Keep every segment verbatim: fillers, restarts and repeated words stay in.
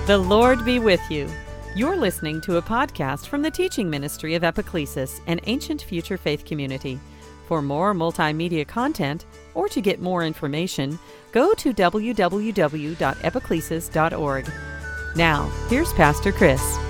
The Lord be with you. You're listening to a podcast from the teaching ministry of Epiclesis, an ancient future faith community. For more multimedia content, or to get more information, go to w w w dot epiclesis dot org. Now, here's Pastor Chris.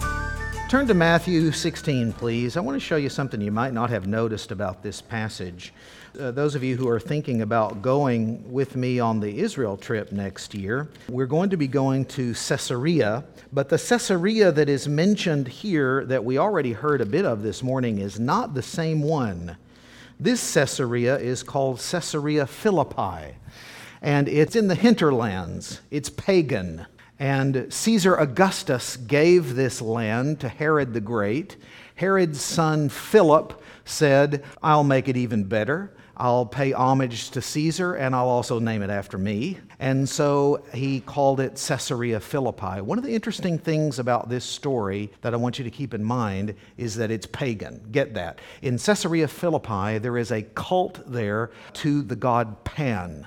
Turn to Matthew sixteen, please. I want to show you something you might not have noticed about this passage. Uh, those of you who are thinking about going with me on the Israel trip next year, we're going to be going to Caesarea, but the Caesarea that is mentioned here that we already heard a bit of this morning is not the same one. This Caesarea is called Caesarea Philippi, and it's in the hinterlands. It's pagan. And Caesar Augustus gave this land to Herod the Great. Herod's son Philip said, I'll make it even better. I'll pay homage to Caesar, and I'll also name it after me. And so he called it Caesarea Philippi. One of the interesting things about this story that I want you to keep in mind is that it's pagan. Get that. In Caesarea Philippi, there is a cult there to the god Pan.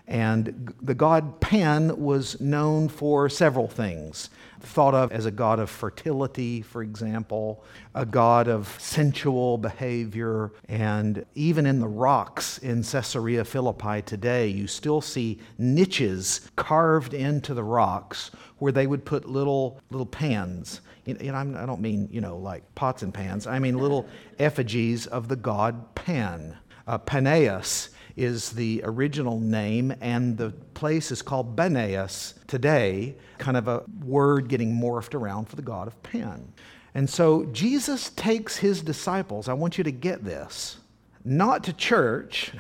And the god Pan was known for several things. Thought of as a god of fertility, for example, a god of sensual behavior, and even in the rocks in Caesarea Philippi today, you still see niches carved into the rocks where they would put little little pans. You know, I don't mean, you know, like pots and pans. I mean little effigies of the god Pan. Uh, Paneas is the original name, and the place is called Banias today, kind of a word getting morphed around for the god of Pan. And so Jesus takes his disciples, I want you to get this, not to church,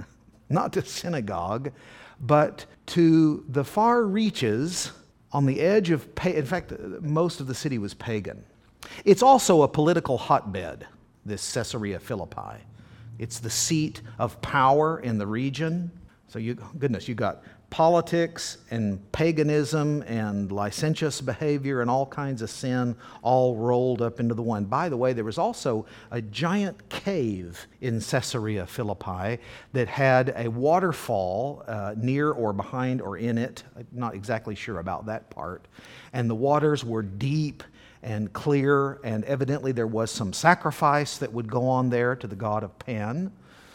not to synagogue, but to the far reaches on the edge of, pa- in fact, most of the city was pagan. It's also a political hotbed, this Caesarea Philippi. It's the seat of power in the region. So you, goodness, you got politics and paganism and licentious behavior and all kinds of sin all rolled up into the one. By the way, there was also a giant cave in Caesarea Philippi that had a waterfall uh, near or behind or in it. I'm not exactly sure about that part. And the waters were deep and clear, and evidently there was some sacrifice that would go on there to the god of Pan,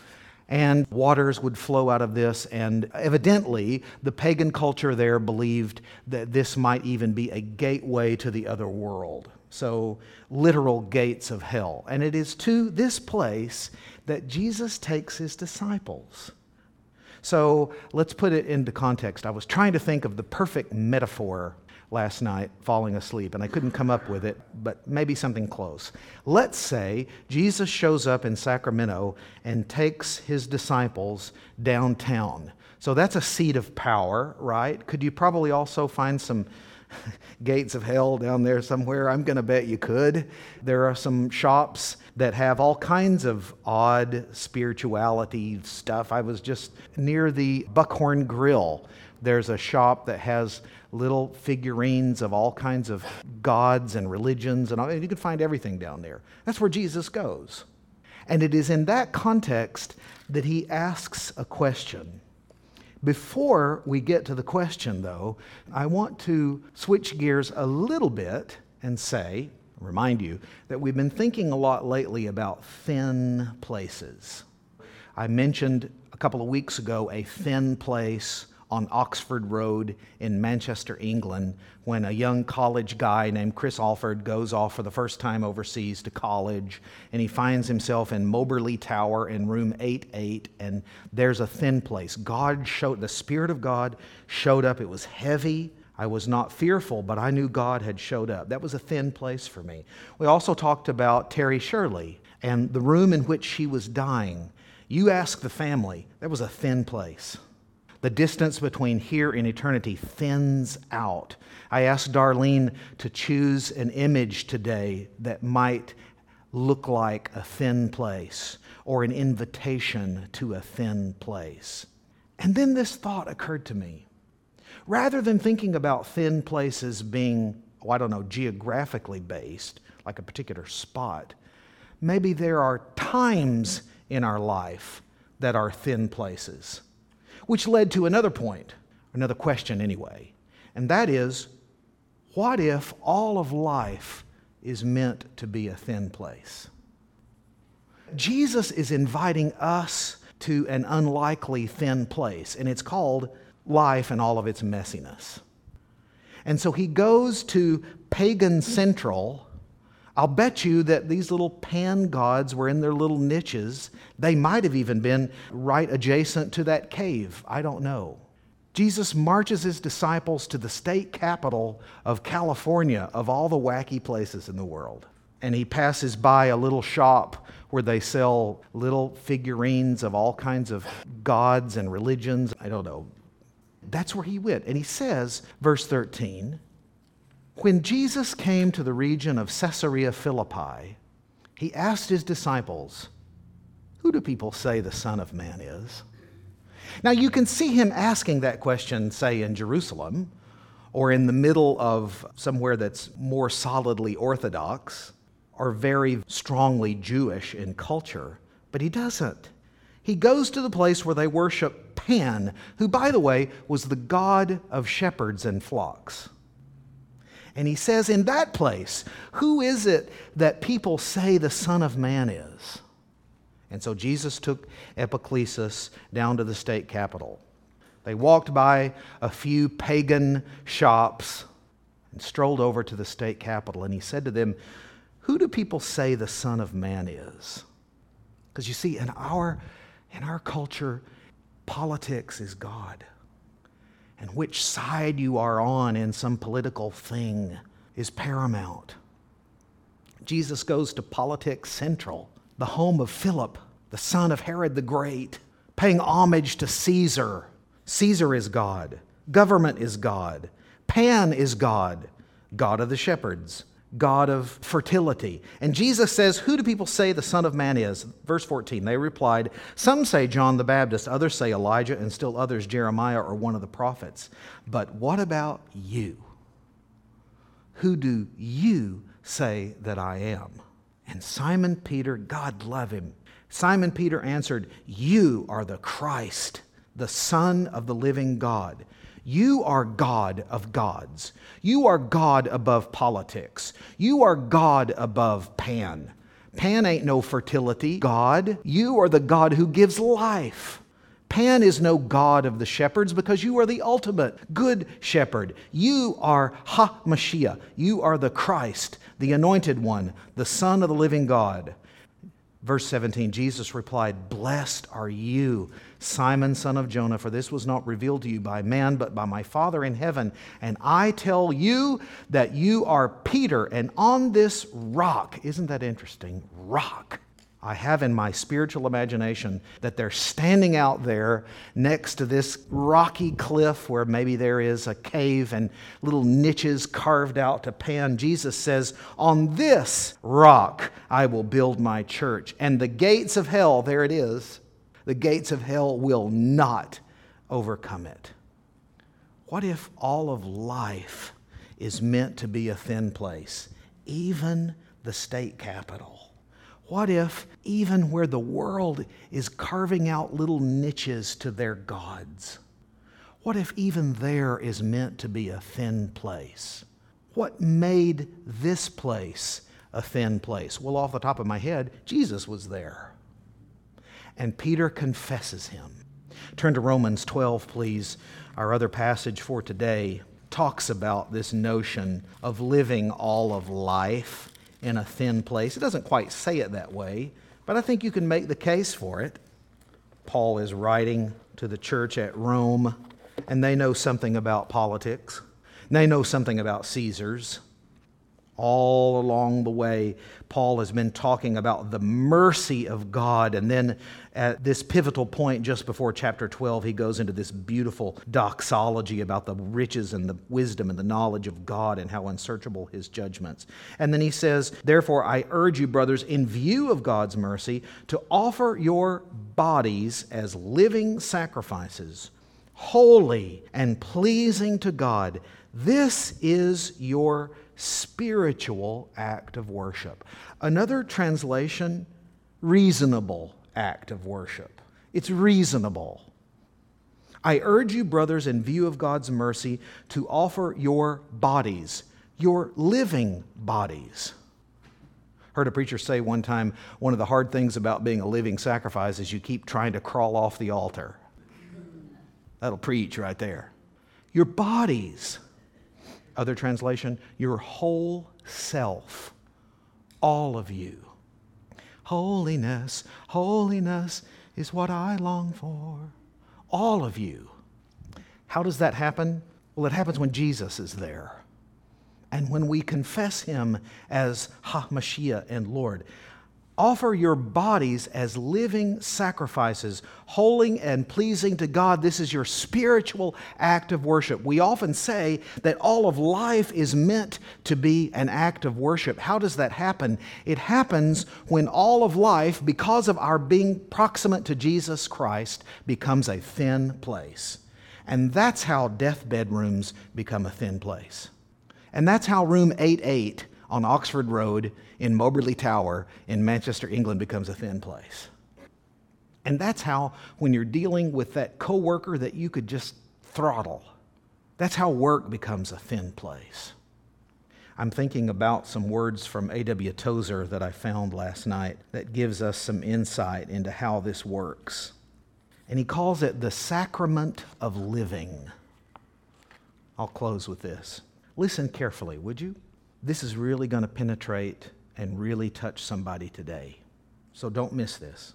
and waters would flow out of this, and evidently the pagan culture there believed that this might even be a gateway to the other world, so literal gates of hell. And it is to this place that Jesus takes his disciples. So let's put it into context. I was trying to think of the perfect metaphor last night, falling asleep, and I couldn't come up with it, but maybe something close. Let's say Jesus shows up in Sacramento and takes his disciples downtown. So that's a seat of power, right? Could you probably also find some gates of hell down there somewhere? I'm going to bet you could. There are some shops that have all kinds of odd spirituality stuff. I was just near the Buckhorn Grill. There's a shop that has little figurines of all kinds of gods and religions, and all, you can find everything down there. That's where Jesus goes. And it is in that context that he asks a question. Before we get to the question, though, I want to switch gears a little bit and say, remind you, that we've been thinking a lot lately about thin places. I mentioned a couple of weeks ago a thin place on Oxford Road in Manchester, England, when a young college guy named Chris Alford goes off for the first time overseas to college, and he finds himself in Moberly Tower in room eight eight, and there's a thin place. God showed, the Spirit of God showed up. It was heavy. I was not fearful, but I knew God had showed up. That was a thin place for me. We also talked about Terry Shirley and the room in which she was dying. You ask the family, that was a thin place. The distance between here and eternity thins out. I asked Darlene to choose an image today that might look like a thin place or an invitation to a thin place. And then this thought occurred to me. Rather than thinking about thin places being, oh, I don't know, geographically based, like a particular spot, maybe there are times in our life that are thin places. Which led to another point, another question anyway, and that is, What if all of life is meant to be a thin place? Jesus is inviting us to an unlikely thin place, and it's called life and all of its messiness. And so he goes to pagan central. I'll bet you that these little pan gods were in their little niches. They might have even been right adjacent to that cave. I don't know. Jesus marches his disciples to the state capital of California, of all the wacky places in the world. And he passes by a little shop where they sell little figurines of all kinds of gods and religions. I don't know. That's where he went. And he says, verse thirteen, when Jesus came to the region of Caesarea Philippi, he asked his disciples, "Who do people say the Son of Man is?" Now you can see him asking that question, say, in Jerusalem, or in the middle of somewhere that's more solidly Orthodox, or very strongly Jewish in culture, but he doesn't. He goes to the place where they worship Pan, who, by the way, was the god of shepherds and flocks. And he says, in that place, who is it that people say the Son of Man is? And so Jesus took Epicletus down to the state capital. They walked by a few pagan shops and strolled over to the state capital. And he said to them, "Who do people say the Son of Man is?" Because you see, in our, in our culture, politics is God. And which side you are on in some political thing is paramount. Jesus goes to Politics Central, the home of Philip, the son of Herod the Great, paying homage to Caesar. Caesar is God. Government is God. Pan is God. God of the shepherds. God of fertility. And Jesus says, "Who do people say the Son of Man is?" Verse fourteen, they replied, "Some say John the Baptist, others say Elijah, and still others Jeremiah or one of the prophets. But what about you? Who do you say that I am?" And Simon Peter, God love him, Simon Peter answered, "You are the Christ, the Son of the living God." You are God of gods. You are God above politics. You are God above Pan. Pan ain't no fertility god. You are the God who gives life. Pan is no God of the shepherds because you are the ultimate good shepherd. You are Ha-Mashiach. You are the Christ, the anointed one, the Son of the living God. Verse seventeen, Jesus replied, "Blessed are you, Simon, son of Jonah, for this was not revealed to you by man, but by my Father in heaven. And I tell you that you are Peter, and on this rock," isn't that interesting? Rock. I have in my spiritual imagination that they're standing out there next to this rocky cliff where maybe there is a cave and little niches carved out to Pan. Jesus says, "On this rock I will build my church, and the gates of hell," there it is, "the gates of hell will not overcome it." What if all of life is meant to be a thin place, even the state capital? What if even where the world is carving out little niches to their gods, what if even there is meant to be a thin place? What made this place a thin place? Well, off the top of my head, Jesus was there. And Peter confesses him. Turn to Romans twelve, please. Our other passage for today talks about this notion of living all of life in a thin place. It doesn't quite say it that way, but I think you can make the case for it. Paul is writing to the church at Rome, and they know something about politics. They know something about Caesars. All along the way, Paul has been talking about the mercy of God, and then at this pivotal point just before chapter twelve, he goes into this beautiful doxology about the riches and the wisdom and the knowledge of God and how unsearchable his judgments. And then he says, "Therefore I urge you, brothers, in view of God's mercy, to offer your bodies as living sacrifices, holy and pleasing to God. This is your spiritual act of worship." Another translation, reasonable act of worship. It's reasonable. "I urge you, brothers, in view of God's mercy, to offer your bodies." your living bodies. Heard a preacher say one time, one of the hard things about being a living sacrifice is you keep trying to crawl off the altar. That'll preach right there. Your bodies. Other translation, your whole self. All of you. Holiness, holiness is what I long for. All of you. How does that happen? Well, it happens when Jesus is there. And when we confess Him as Ha-Mashiach and Lord. Offer your bodies as living sacrifices, holy and pleasing to God. This is your spiritual act of worship. We often say that all of life is meant to be an act of worship. How does that happen? It happens when all of life, because of our being proximate to Jesus Christ, becomes a thin place. And that's how deathbed rooms become a thin place. And that's how room eight eight on Oxford Road in Moberly Tower in Manchester, England becomes a thin place. And that's how, when you're dealing with that coworker that you could just throttle, that's how work becomes a thin place. I'm thinking about some words from A W Tozer that I found last night that gives us some insight into how this works. And he calls it the sacrament of living. I'll close with this. Listen carefully, would you? This is really going to penetrate and really touch somebody today. So don't miss this.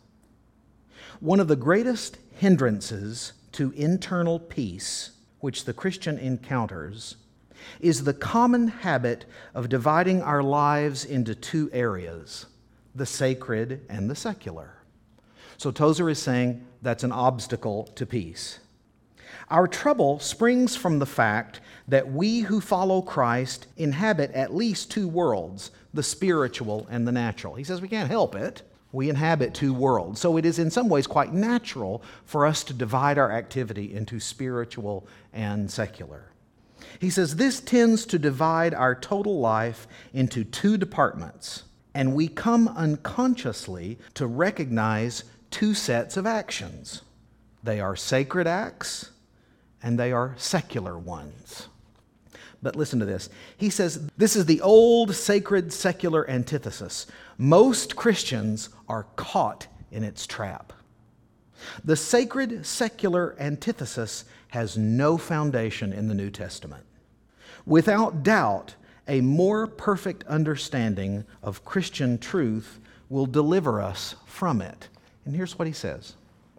One of the greatest hindrances to internal peace which the Christian encounters is the common habit of dividing our lives into two areas, the sacred and the secular. So Tozer is saying that's an obstacle to peace. Our trouble springs from the fact that we who follow Christ inhabit at least two worlds, the spiritual and the natural. He says we can't help it. We inhabit two worlds. So it is in some ways quite natural for us to divide our activity into spiritual and secular. He says this tends to divide our total life into two departments, and we come unconsciously to recognize two sets of actions. They are sacred acts, and they are secular ones. But listen to this. He says this is the old sacred secular antithesis. Most Christians are caught in its trap. The sacred secular antithesis has no foundation in the New Testament. Without doubt, a more perfect understanding of Christian truth will deliver us from it. And here's what he says.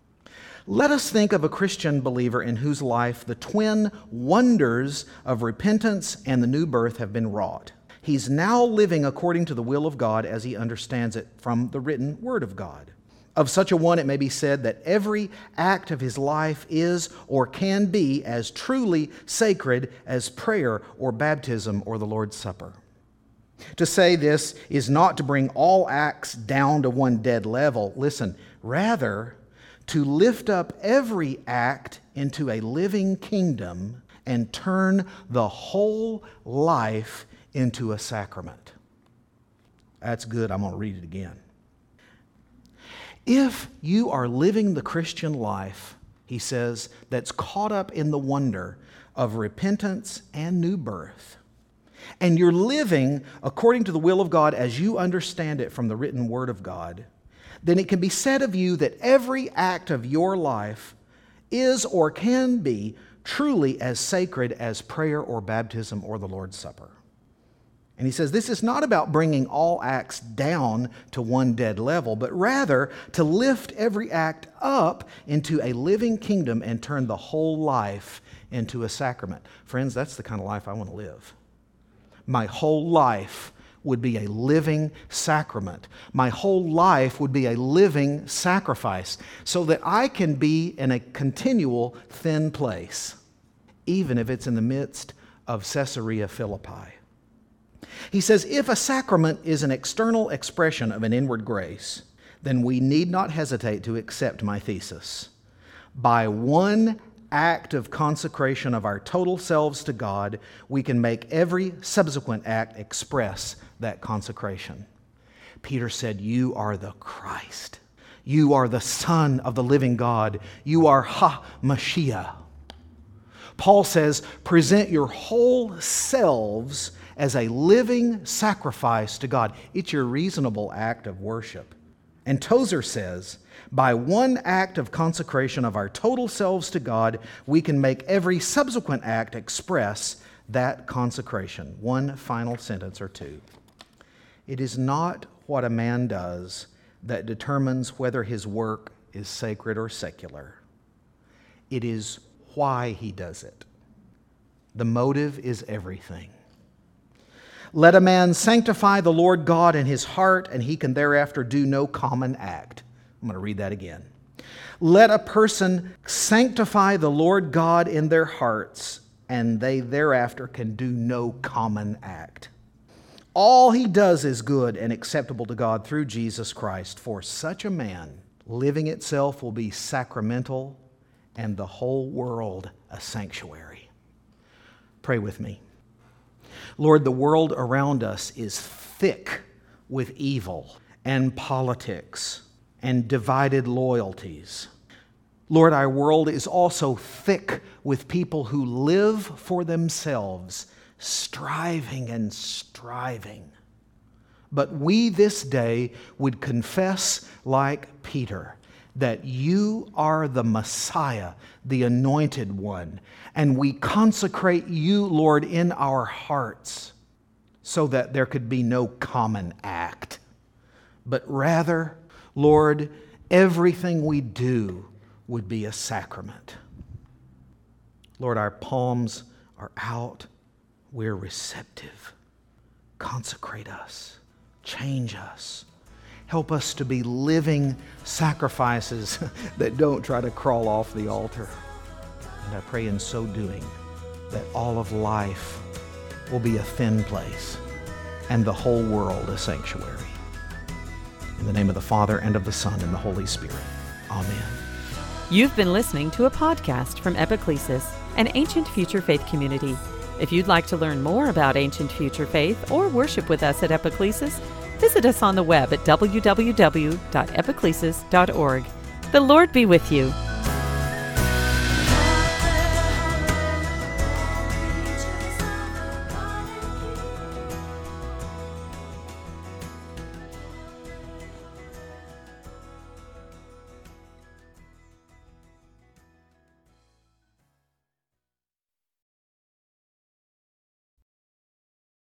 Let us think of a Christian believer in whose life the twin wonders of repentance and the new birth have been wrought. He's now living according to the will of God as he understands it from the written Word of God. Of such a one, it may be said that every act of his life is or can be as truly sacred as prayer or baptism or the Lord's Supper. To say this is not to bring all acts down to one dead level. Listen, rather, to lift up every act into a living kingdom and turn the whole life into a sacrament. That's good. I'm going to read it again. If you are living the Christian life, he says, that's caught up in the wonder of repentance and new birth, and you're living according to the will of God as you understand it from the written Word of God, then it can be said of you that every act of your life is or can be truly as sacred as prayer or baptism or the Lord's Supper. And he says this is not about bringing all acts down to one dead level, but rather to lift every act up into a living kingdom and turn the whole life into a sacrament. Friends, that's the kind of life I want to live. My whole life would be a living sacrament. My whole life would be a living sacrifice so that I can be in a continual thin place, even if it's in the midst of Caesarea Philippi. He says, if a sacrament is an external expression of an inward grace, then we need not hesitate to accept my thesis. By one act of consecration of our total selves to God, we can make every subsequent act express that consecration. Peter said, you are the Christ. You are the Son of the living God. You are Ha-Mashiach. Paul says, present your whole selves as a living sacrifice to God. It's your reasonable act of worship. And Tozer says, by one act of consecration of our total selves to God, we can make every subsequent act express that consecration. One final sentence or two. It is not what a man does that determines whether his work is sacred or secular. It is why he does it. The motive is everything. Let a man sanctify the Lord God in his heart, and he can thereafter do no common act. I'm going to read that again. Let a person sanctify the Lord God in their hearts, and they thereafter can do no common act. All he does is good and acceptable to God through Jesus Christ. For such a man, living itself will be sacramental, and the whole world a sanctuary. Pray with me. Lord, the world around us is thick with evil and politics and divided loyalties. Lord, our world is also thick with people who live for themselves, striving and striving. But we this day would confess, like Peter, that you are the Messiah, the anointed one, and we consecrate you, Lord, in our hearts so that there could be no common act, but rather, Lord, everything we do would be a sacrament. Lord, our palms are out. We're receptive. Consecrate us. Change us. Help us to be living sacrifices that don't try to crawl off the altar. And I pray in so doing that all of life will be a thin place and the whole world a sanctuary. In the name of the Father, and of the Son, and the Holy Spirit. Amen. You've been listening to a podcast from Epiclesis, an ancient future faith community. If you'd like to learn more about ancient future faith or worship with us at Epiclesis, visit us on the web at w w w dot epiclesis dot org. The Lord be with you.